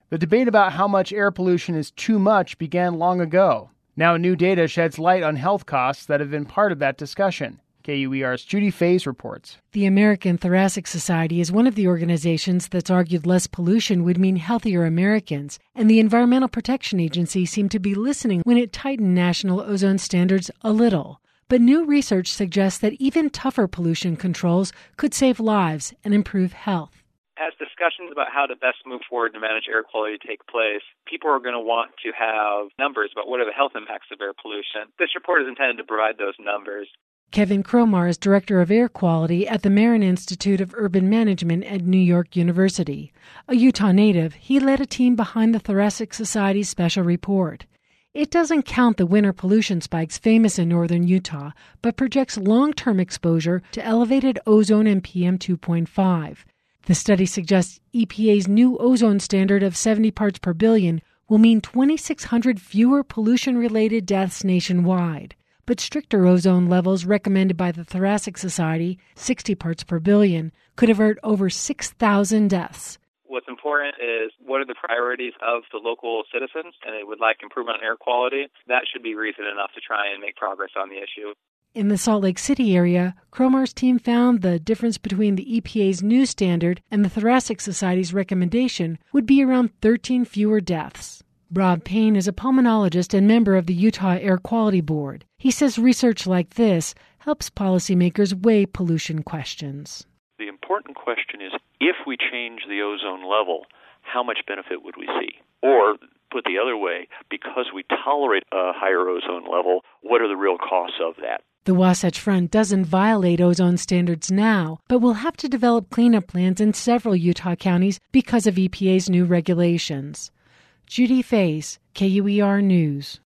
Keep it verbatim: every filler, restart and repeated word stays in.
The debate about how much air pollution is too much began long ago. Now new data sheds light on health costs that have been part of that discussion. K U E R's Judy Fays reports. The American Thoracic Society is one of the organizations that's argued less pollution would mean healthier Americans, and the Environmental Protection Agency seemed to be listening when it tightened national ozone standards a little. But new research suggests that even tougher pollution controls could save lives and improve health. As discussions about how to best move forward to manage air quality take place, people are going to want to have numbers about what are the health impacts of air pollution. This report is intended to provide those numbers. Kevin Cromar is Director of Air Quality at the Marin Institute of Urban Management at New York University. A Utah native, he led a team behind the Thoracic Society's special report. It doesn't count the winter pollution spikes famous in northern Utah, but projects long-term exposure to elevated ozone and P M two point five. The study suggests E P A's new ozone standard of seventy parts per billion will mean twenty-six hundred fewer pollution-related deaths nationwide. But stricter ozone levels recommended by the Thoracic Society, sixty parts per billion, could avert over six thousand deaths. What's important is what are the priorities of the local citizens, and they would like improvement in air quality. That should be reason enough to try and make progress on the issue. In the Salt Lake City area, Cromar's team found the difference between the E P A's new standard and the Thoracic Society's recommendation would be around thirteen fewer deaths. Rob Payne is a pulmonologist and member of the Utah Air Quality Board. He says research like this helps policymakers weigh pollution questions. The important question is, if we change the ozone level, how much benefit would we see? Or, put the other way, because we tolerate a higher ozone level, what are the real costs of that? The Wasatch Front doesn't violate ozone standards now, but will have to develop cleanup plans in several Utah counties because of E P A's new regulations. Judy Fays, K U E R News.